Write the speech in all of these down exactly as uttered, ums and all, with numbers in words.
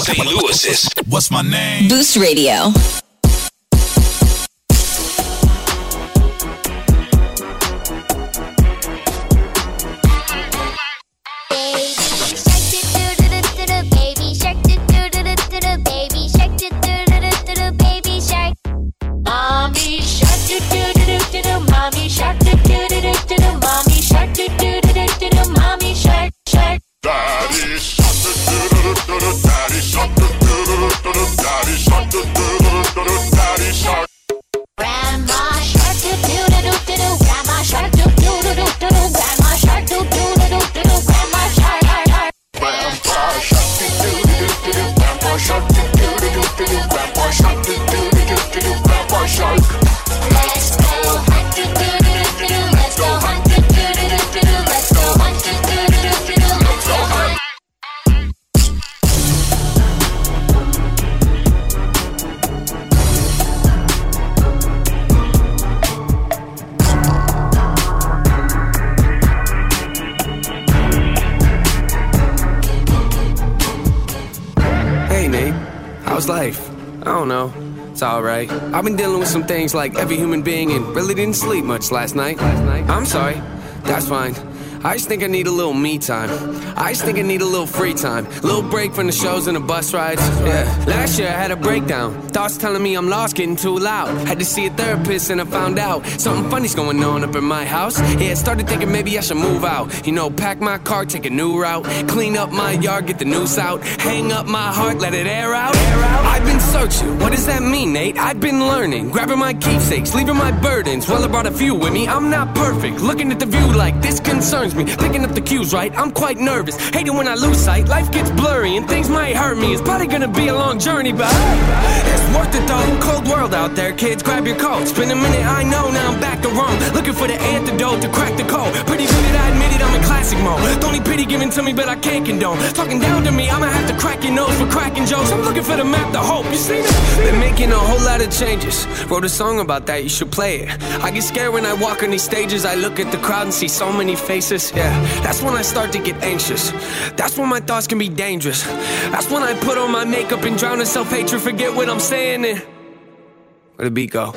Saint Louis's. What's my name? Boost Radio. It's alright. I've been dealing with some things like every human being and really didn't sleep much last night. Last night. I'm sorry. That's fine. I just think I need a little me time. I just think I need a little free time. A little break from the shows and the bus rides. Yeah. Last year I had a breakdown. Thoughts telling me I'm lost, getting too loud. Had to see a therapist and I found out something funny's going on up in my house. Yeah, I started thinking maybe I should move out. You know, pack my car, take a new route. Clean up my yard, get the noose out. Hang up my heart, let it air out. Air out. I've been searching. What does that mean, Nate? I've been learning. Grabbing my keepsakes, leaving my burdens. Well, I brought a few with me. I'm not perfect. Looking at the view like this concerns me. Picking up the cues right, I'm quite nervous. Hate it when I lose sight, life gets blurry and things might hurt me. It's probably gonna be a long journey, but it's worth it though. Cold world out there, kids, grab your coat. It's been a minute, I know, now I'm back to Rome. Looking for the antidote to crack the code. Pretty good at I admit it, I'm in classic mode. Don't need pity given to me, but I can't condone. Talking down to me, I'ma have to crack your nose for cracking jokes. I'm looking for the map to hope, you see that? Been making a whole lot of changes. Wrote a song about that, you should play it. I get scared when I walk on these stages. I look at the crowd and see so many faces, yeah. That's when I start to get anxious. That's when my thoughts can be dangerous. That's when I put on my makeup and drown in self-hatred. Forget what I'm saying and where'd the beat go?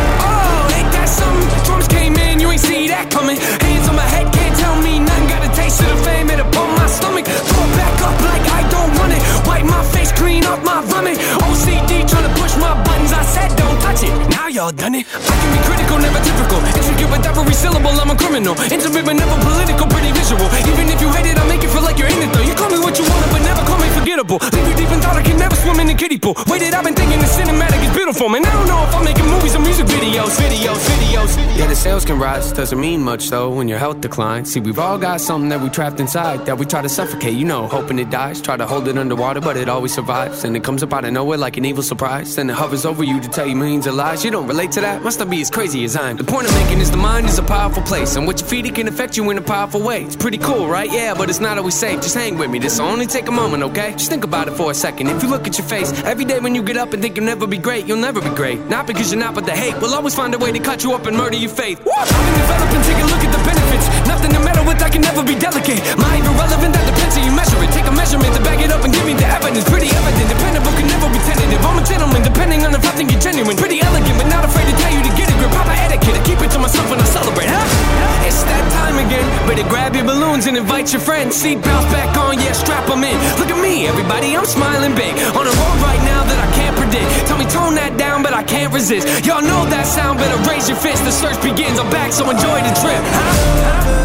Oh, ain't that something? Drums came in, you ain't see that coming. Hands on my head, can't tell me nothing. Got a taste of the fame, it up on my stomach. Throw it back up like I don't want it. Wipe my face, clean up my vomit. O C D trying to push my buttons. I said don't touch it, now y'all done it. I can be critical, never typical. Intricate with every syllable, I'm a criminal. Intimate but never political, pretty visual. Even if you hate it, I'll make it feel like you're in it though. You call me what you want, but never call me forgettable. Leave you deep in thought, I can never swim in the kiddie pool. Waited, I've been thinking the cinematic is beautiful, man. I don't know if I'm making movies or music videos, videos, videos. Yeah, the sales can rise, doesn't mean much though when your health declines. See, we've all got something that we trapped inside that we try to suffocate, you know, hoping it dies. Try to hold it underwater, but it always survives. And it comes up out of nowhere like an evil surprise. Then it hovers over you to tell you millions of lies. You don't relate to that? Must not be as crazy as I am. The point I'm making is the mind is a powerful place, and what you feed it can affect you in a powerful way. It's pretty cool, right? Yeah, but it's not always safe. Just hang with me, this'll only take a moment, okay? Just think about it for a second. If you look at your face every day when you get up and think you'll never be great, you'll never be great. Not because you're not, but the hate will always find a way to cut you up and murder your faith. Woo! I can develop and take a look at the benefits. Nothing to meddle with, I can never be delicate. Mind irrelevant, that depends how you measure it. Take a measurement to back it up and give me the evidence. Pretty evident, dependable, can never be tentative. I'm a gentleman, depending on if I think you're genuine. Pretty elegant, but not afraid to tell you to get a grip. Proper etiquette, I keep it to myself when I celebrate, huh? It's that time again. Better grab your balloons and invite your friends. Seatbelts back on, yeah, strap them in. Look at me, everybody, I'm smiling big. On a road right now that I can't predict. Tell me tone that down, but I can't resist. Y'all know that sound, better raise your fist. The search begins, I'm back, so enjoy the trip, huh?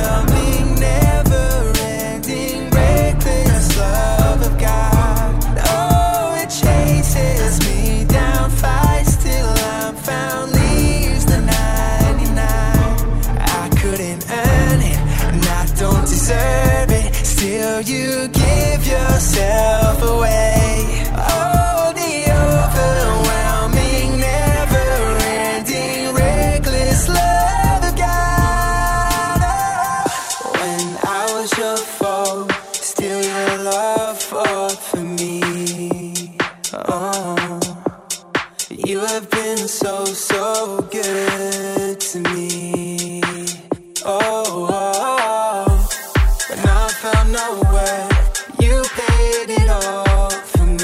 You give yourself away. Oh, the overwhelming, never-ending, reckless love of God. Oh, when I was your foe, still your love fought for me. Oh, you have been so, so good to me. Oh, oh, oh. But now I found nowhere. You paid it all for me.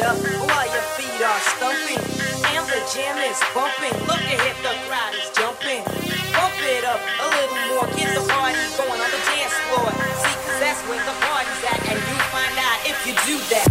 up while your feet are stumping and the jam is bumping. Look ahead, the crowd is jumping. Bump it up a little more, get the party going on the dance floor. See, cause that's where the party's at, and you find out if you do that.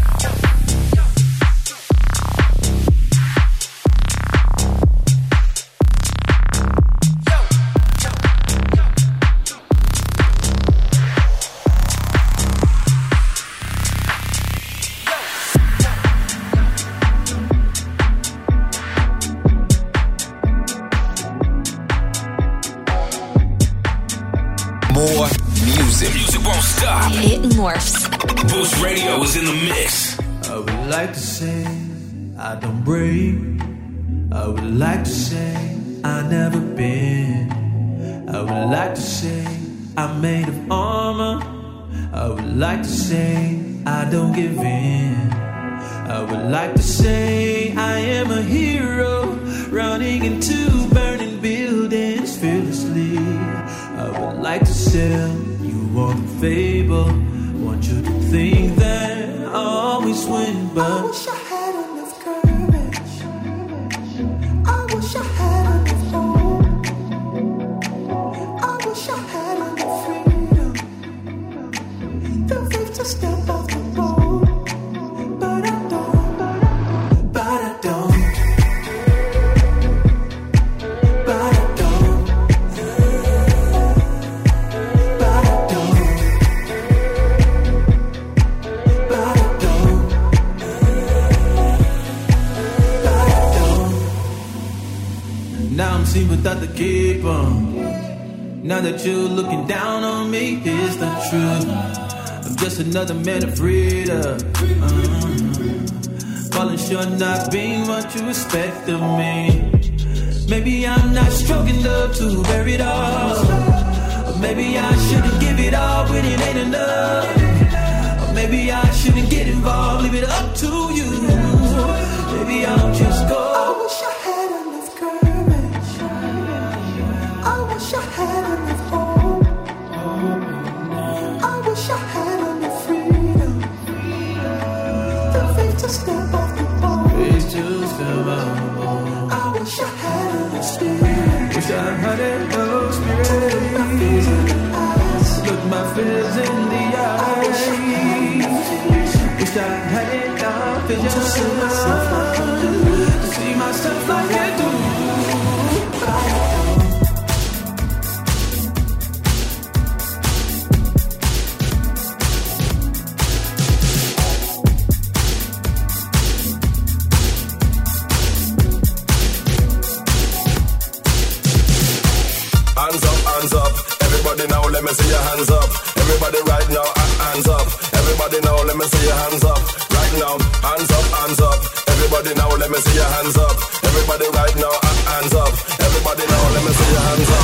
More music. Music won't stop. It morphs. Boost Radio is in the mix. I would like to say I don't break. I would like to say I never been. I would like to say I'm made of armor. I would like to say I don't give in. I would like to say I am a hero, running into burning buildings fearlessly. I would like to sell you all the fable, want you to think that I always win, but I wish I had enough courage. I wish I had enough hope. I wish I had enough freedom, the faith to step off the boat, but I don't, but I don't. Without the cape on, now that you're looking down on me, it's the truth. I'm just another man afraid of uh-huh. falling short, not being what you expect of me. Maybe I'm not strong enough to bear it all, or maybe I shouldn't give it all when it ain't enough, or maybe I shouldn't get involved, leave it up to you. Maybe I'll just go. I wish I had enough courage. I wish I had enough hope. I wish I had enough freedom, the faith to step off the boat. Faith to step off the boat. I wish I had enough spirit. Wish I had enough spirit. Look my fears in the eyes. Look my fears in the eyes. Wish I had enough vision to see myself like I do. To see myself like I do. Now let me see your hands up. Everybody right now, hands up. Everybody now, let me see your hands up. Right now, hands up, hands up. Everybody now, let me see your hands up. Everybody right now, hands up. Everybody now, let me see your hands up.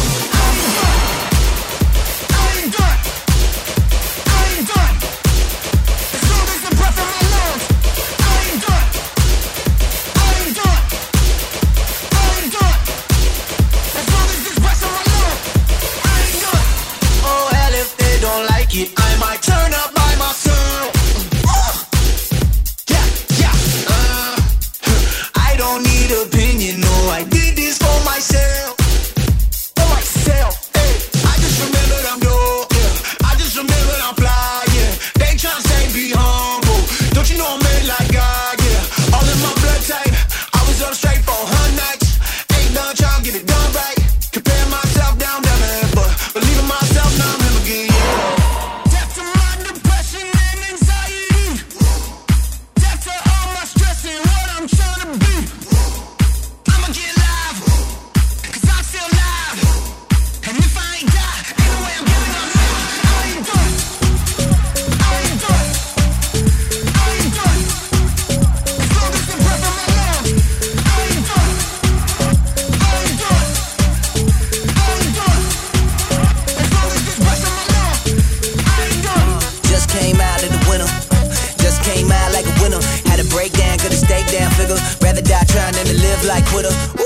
I ain't done. I ain't done. As long as the breath in my lungs, I ain't done. I ain't done. I ain't done. As long as this breath in my lungs, I ain't done. Oh hell, if they don't like it, I might turn up by myself. Uh, yeah, yeah. Uh, I don't need opinion, no, I did this for myself. For myself, hey. I just remembered I'm dope, yeah. I just remembered I'm fly, yeah. They tryna say be humble, don't you know I'm made like God, yeah. All in my blood type, I was up straight for one hundred nights. Ain't done tryna get it done right. Compare myself down, down there, but believing myself now I'm him again, yeah. Death to my depression and anxiety. Death to all my stress and what I'm trying to be. I'ma get live, cause I'm still alive. And if I ain't die, ain't no way I'm giving up now. I ain't done. I ain't done. I ain't done. As long as the breath in my lungs, I ain't done. I ain't done. I ain't done. As long as this breath in my lungs, I ain't done. Just came out of the winter, just came out like a winner. Had a breakdown, could've stayed down, figure. Rather die trying than to live like quitter. Ooh, yeah.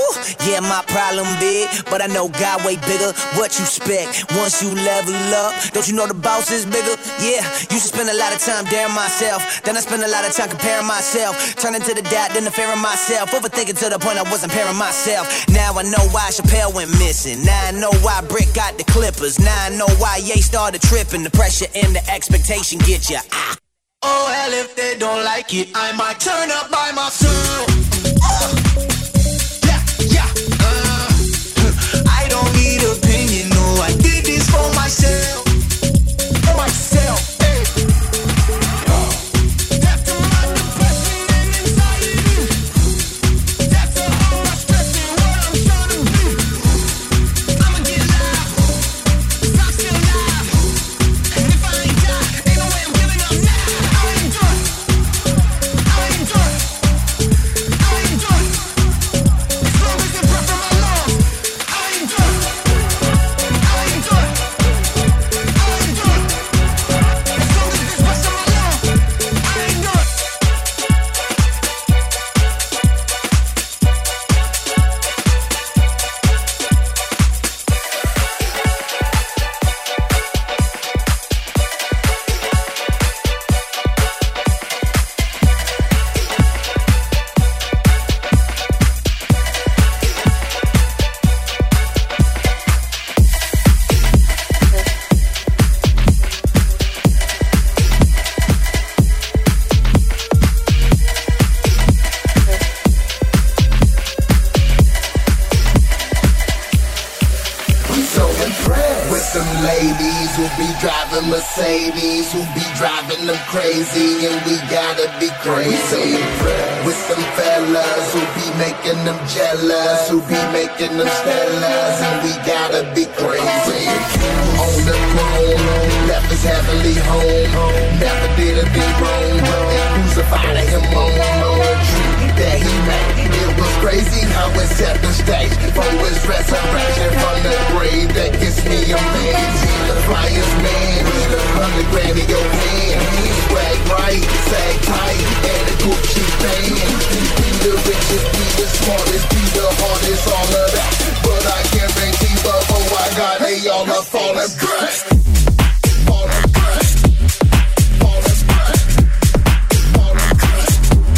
Yeah, my problem big, but I know God way bigger. What you expect? Once you level up, don't you know the boss is bigger? Yeah, used to spend a lot of time daring myself. Then I spent a lot of time comparing myself. Turning to the doubt, then the fear of myself. Overthinking to the point I wasn't pairing myself. Now I know why Chappelle went missing. Now I know why Brick got the Clippers. Now I know why Ye started tripping. The pressure and the expectation get ya. Ah. Oh hell, if they don't like it, I might turn up by myself. Uh, yeah, yeah. Uh, I don't need opinion, no, I did this for myself. For myself. Hey. That's to my depression and anxiety. That's to all my stress and what I'm trying to be. I'ma get live, 'cause I'm still alive. And if I ain't die, ain't no way I'm giving up now. I ain't done. I ain't done. I ain't done. As long as the breath in my lungs, I ain't done. I ain't done. I ain't done. As long as there's breath in my lungs, I ain't done. So impressed with them ladies who be driving Mercedes, who be driving them crazy, and we gotta be crazy. With them fellas who be making them jealous, who be making them stellas, and we gotta be crazy. On the throne, left his heavenly home, never did a thing wrong, they crucified him on a tree that he made. It was crazy how it set the stage for his resurrection from the grave. That gets me amazed. He the flyest man, he the hundred grand in your hand. He swag right, sag tight, and a Gucci band. He be the richest, be the smartest, be the hardest, all of that. But I guarantee before I got they all are falling breast. Falling breast. Falling breast. Falling breast.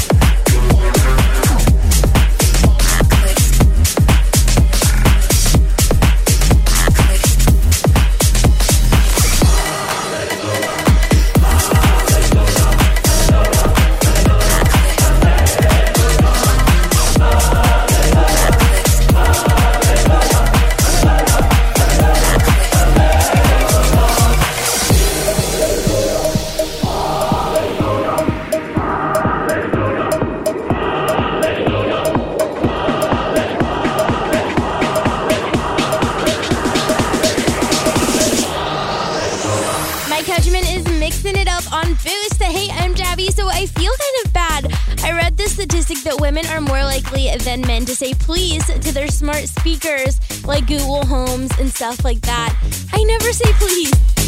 Mike Hudgman is mixing it up on Boost. Hey, I'm Jabby, so I feel kind of bad. I read the statistic that women are more likely than men to say please to their smart speakers like Google Homes and stuff like that. I never say please.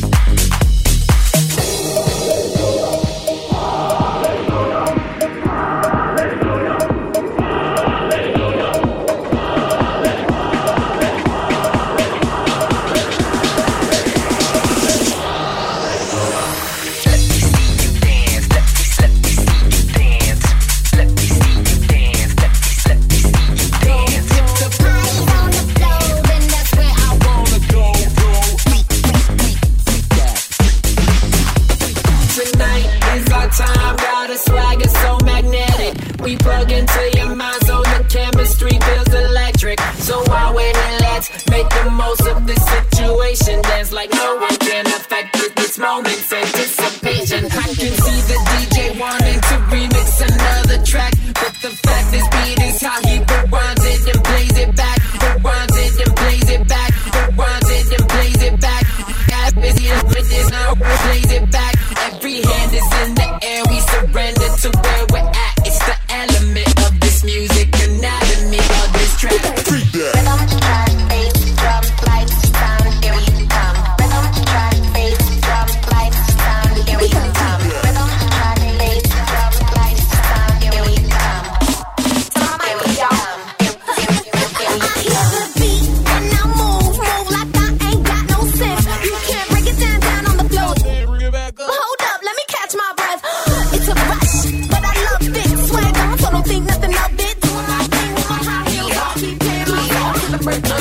We plug into your mind so the chemistry feels electric. So why wait and let's make the most of this situation. Dance like no one can affect it. This moment's anticipation. I can see the D J wanting to remix another track, but the fact this beat is how he rewinds it and plays it back. Rewinds it and plays it back. Rewinds it and plays it back. App is here with this now, plays it back. Every hand is in the air, we surrender to where we're at. It's the element of this music, anatomy of this track. Rhythm, track, bass, drum, lights, sound, here we come. Rhythm, track, bass, drum, lights, sound, here we come. Rhythm, track, bass, drum, lights, sound, here we come.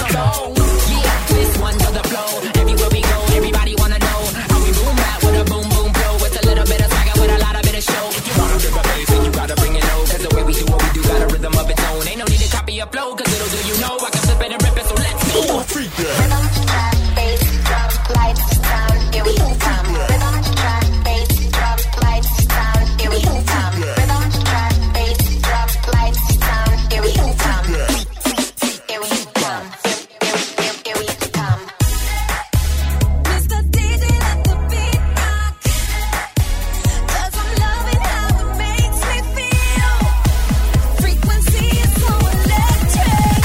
flow. Yeah, this one to the flow. Everywhere we go, everybody wanna know how we boom back with a boom boom blow. With a little bit of swagger, with a lot of bit of show. If you wanna rip a bass, then you gotta bring it low. Cause the way we do what we do got a rhythm of its own. Ain't no need to copy a flow, cause little do you know I can flip it and rip it, so let's go. Rhythm, trap, bass, drum, lights, sound, here we come. Rhythm, trap, bass, drum, lights, sound, here we come. Rhythm, trap, bass, drum, lights, sound, here we come. Here we come. Here, here, here we come. Mister D J, let the beat rock. 'Cause I'm loving how it makes me feel. Frequency is so electric.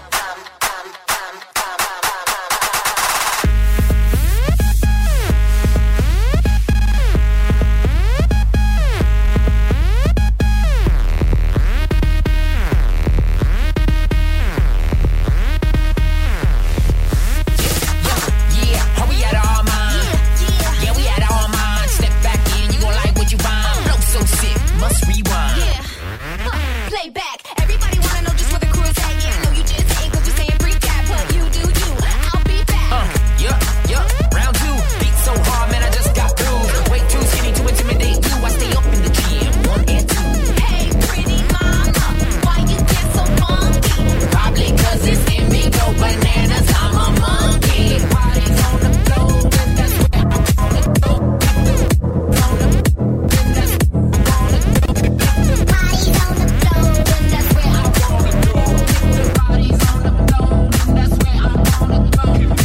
Yeah, how we out of our mind? Yeah, we out of our mind. Step back in, you gon' like what you find. Flow so sick, must rewind. Yeah. Huh. Play back. Everybody wanna know just where the crew is at. Yeah, I know you just ain't 'cause you're saying free tap, but you do you. I'll be back. Uh, yup, yup, round two. Beat so hard, man, I just got through. Way too skinny to intimidate you. I stay up in the gym, one and two. Hey, pretty mama, why you get so funky? Probably 'cause it's in me, go bananas, I'm a monkey. Parties on the floor, and that's where I wanna go. On the, and that's where I wanna go. Bodies on the floor, and that's where I wanna go. Parties on the floor, and that's where I wanna go.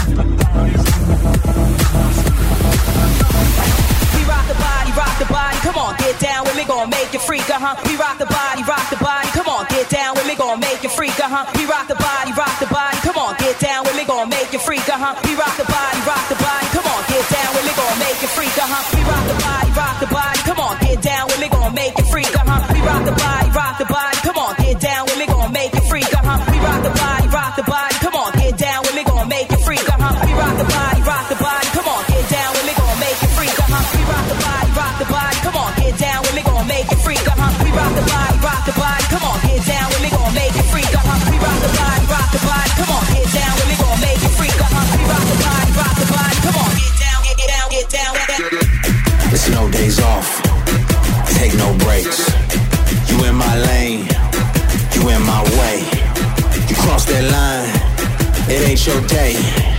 We rock the body, rock the body. Come on, get down with me, gon' make you freak, uh huh. We rock the body, rock the body. Come on, get down with me, gon' make you freak, uh huh. We rock the body, rock the body. Come on, get down with me, gon' make you freak, uh huh. We rock the body, rock the body. Come on, get down with me, gon' make you freak, uh huh. We rock the body, rock the body. Come on, get down with me, gon' make you freak, uh huh. We rock the body, rock the body. Come on, get down with me, gon' make you freak, uh huh. We rock the body, rock the body. Come on, get down with me, gon' make you freak, uh huh. We rock the body, rock the body. Come on, get down with me, gon' make you freak, uh huh. We rock the body, rock the body. Come on, get down with me, gon' make you freak, uh huh. We rock the body, rock the body. Come on, get down with me, gon' make you freak, uh huh. We rock the body, rock the body. Come on, get down with me, gon' make you freak, uh huh. We rock the body, rock the body. Come on, get down, get, get down, get down, get down. It's no days off, take no breaks. You in my lane, you in my way. You cross that line, it ain't your day.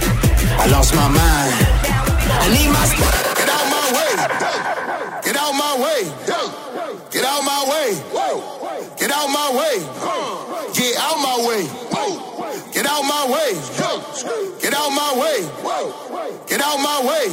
I lost my mind, I need my spot. Get out my way. Get out my way. Get out my way. Get out my way. Get out my way. Get out my way. Get out my way. Get out my way.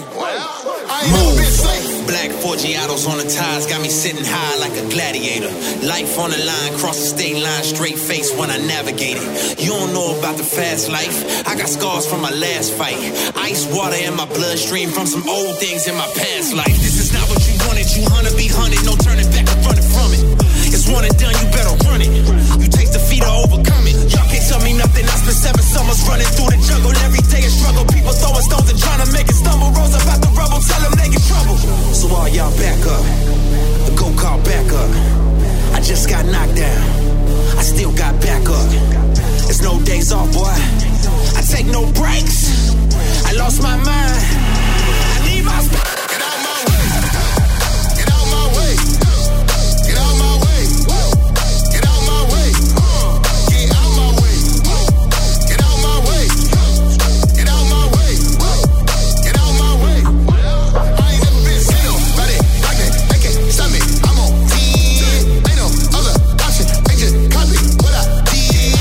I ain't never been safe. Black Forgiatos on the ties got me sitting high like a gladiator. Life on the line, cross the state line, straight face when I navigate it. You don't know about the fast life. I got scars from my last fight. Ice water in my bloodstream from some old things in my past life. This is not what you wanted. You hunter be hunted, no turning back or running from it. It's one and done, you better run it. You take defeat or overcome it. Y'all can't tell me nothing. I spent seven summers running through the jungle. Every day a struggle. People throwing stones and trying to make it stumble. Rose about the rubble, tell them they get trouble. So all y'all back up. The go-kart back up. I just got knocked down. I still got back up. It's no days off, boy. I take no breaks. I lost my mind. I need my spot. Get out my way. Get out my way. Get out my way. Get out my way. Get out my way. Get out my way. Get out my way. Get out my way. I ain't never been seen nobody like that. They can't stop me. I'm on ten. Ain't no other option. They just copy what I did.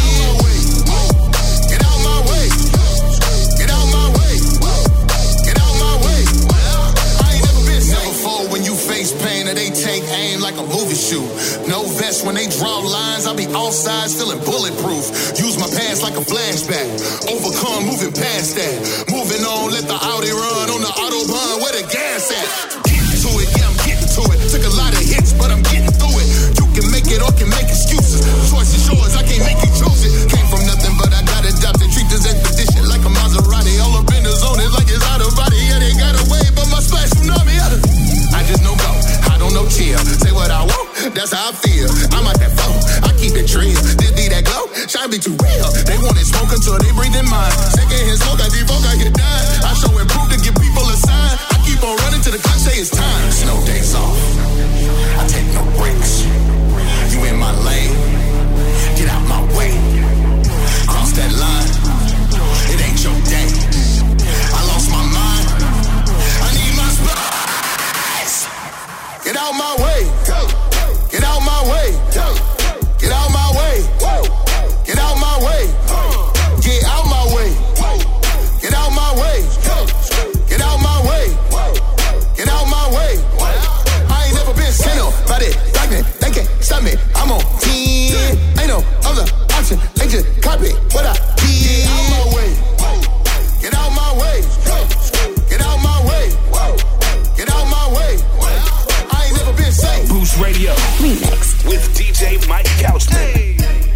Get out my way. Get out my way. Get out my way. I ain't never been seen. Never fold when you face pain or they take aim like a movie shoot. No vest when they draw lines. I be all sides feeling bulletproof. Use my past like a flashback. Overcome moving past that. Moving on, let the Audi run on the Autobahn where the gas at. Getting to it, yeah, I'm getting to it. Took a lot of hits, but I'm getting through it. You can make it or can make excuses. Choice is yours, I can't make you choose it. Came from nothing, but I got adopted. Treat this expedition like a Maserati. All up in the zone, it's like it's out of body. Yeah, they got away, but my splash tsunami. I just know go, I don't know chill. Say what I want, that's how I feel. I'm out that phone, I keep it trill. This be that glow, shine be too real. They want they smoke until they breathe in mine. Second hand smoke, I devoke, I get done. I show and prove to give people a sign. I keep on running till the clock say it's time. Snow days off, I take no breaks. You in my lane, get out my way. Cross that line, it ain't your day. I lost my mind, I need my space. Get out my way, get out my way, get out my way, get out my way, get out my way, get out my way, get out my way, get out my way. I ain't never been sent up by that darkness, they can't stop me. I'm on ten, ain't no other option. They just copy what I did. Get out my way, get out my way, get out my way, get out my way. I ain't never been safe. Boost Radio Remixed with D J Mike Couchman. Hey.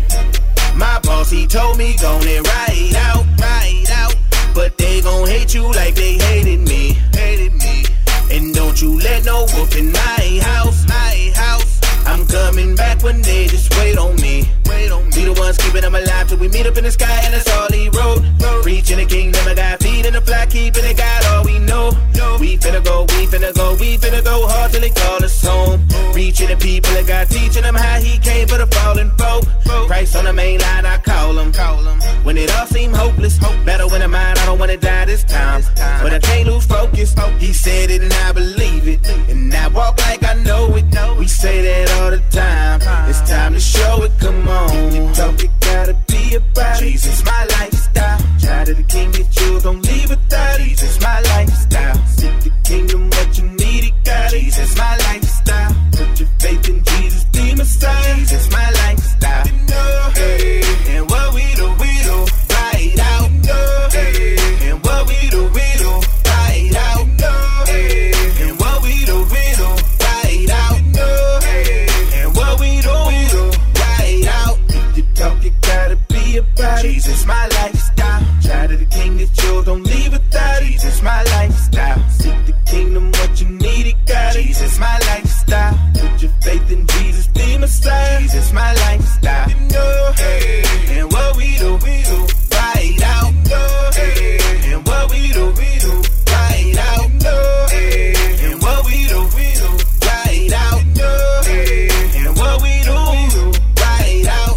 My boss, he told me gon' it right out, right out. But they gon' hate you like they hated me, hated me. And don't you let no wolf in my house, my house. I'm coming back one day, just wait on me, wait on me. Be the ones keeping them alive till we meet up in the sky, and that's all he wrote. Reaching the kingdom, I got feet in the fly, keeping it, got all we know. We finna go, we finna go, we finna go hard till they call us home. Reaching the people, I got teaching them how he came for the fallen folk. Christ on the main line, I call him. When it all seemed hopeless, battle in the mind, I don't wanna die this time. But I can't lose focus. He said it and I believe it, and I walk like I know it. We say that all the time. It's time to show it, come on. You talk, it gotta be about Jesus, my lifestyle. Child of the king, get yours, don't leave without Jesus, my lifestyle. Seek the kingdom, what you need, it got Jesus, my lifestyle. Put your faith in Jesus, be Messiah. Jesus, my lifestyle. Hey, and what we do, we do, right out. Hey, and what we do, we do, right out. Hey, and what we do, we do, right out. Hey, and what we do, we do, right out. If you talk, it gotta be about Jesus, my lifestyle. Child of the king, that yours, don't leave without Jesus, my lifestyle. Seek the kingdom, what you need, it got Jesus, my lifestyle. Put your faith in Jesus, be Messiah. Jesus, my lifestyle. Hey, and what we do, we do, right out. Hey, and what we do, we do, right out. Hey, and what we do, we do, right out. Hey, and what we do, we do, right out.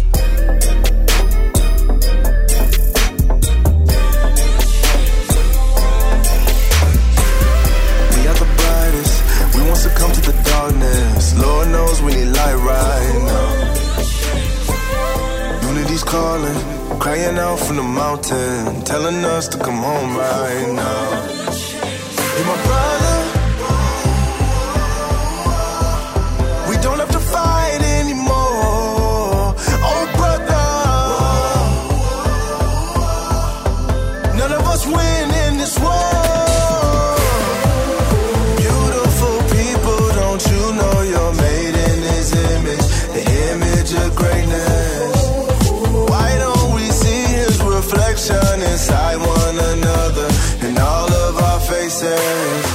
We are the brightest, we won't succumb to the darkness. Lord knows we need light right now. Unity's calling, crying out from the mountain, telling us to come home right now. Hey, my brother, we don't have to fight anymore. Oh, brother, none of us win in this war. Beautiful people, don't you know you're made in His image, the image of greatness. Why don't we see His reflection inside one another in all of our faces?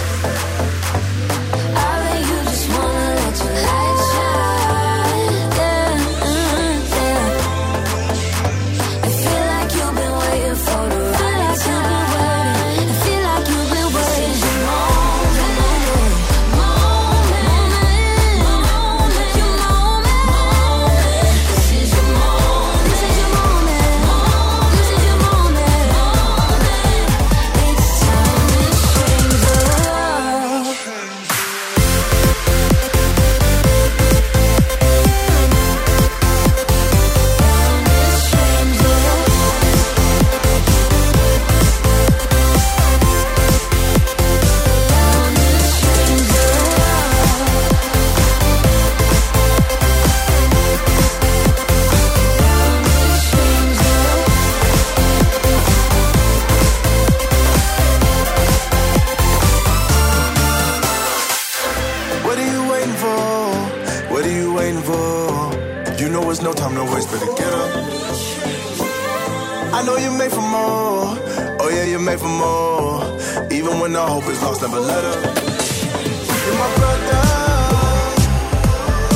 I know you're made for more. Oh yeah, you're made for more. Even when all hope is lost, never let up. You're my brother.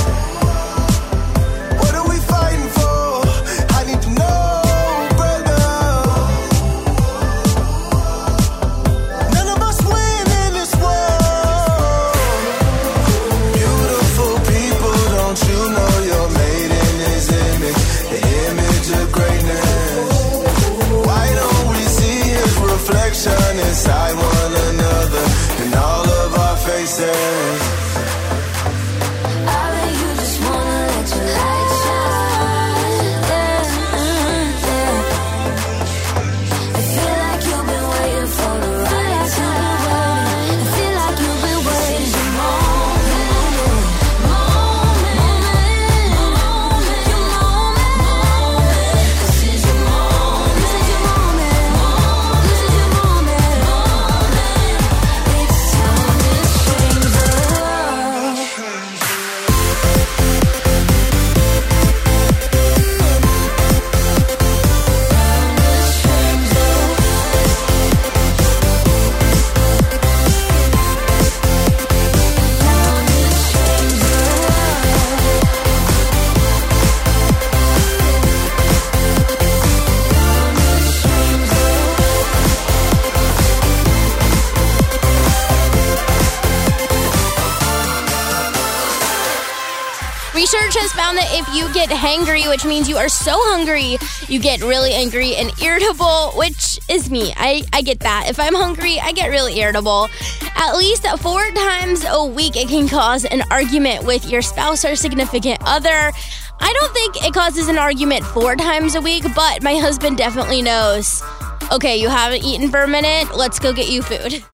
What are we fighting for? I need to know, brother. Research has found that if you get hangry, which means you are so hungry, you get really angry and irritable, which is me. I, I get that. If I'm hungry, I get really irritable. At least four times a week, it can cause an argument with your spouse or significant other. I don't think it causes an argument four times a week, but my husband definitely knows. Okay, you haven't eaten for a minute. Let's go get you food.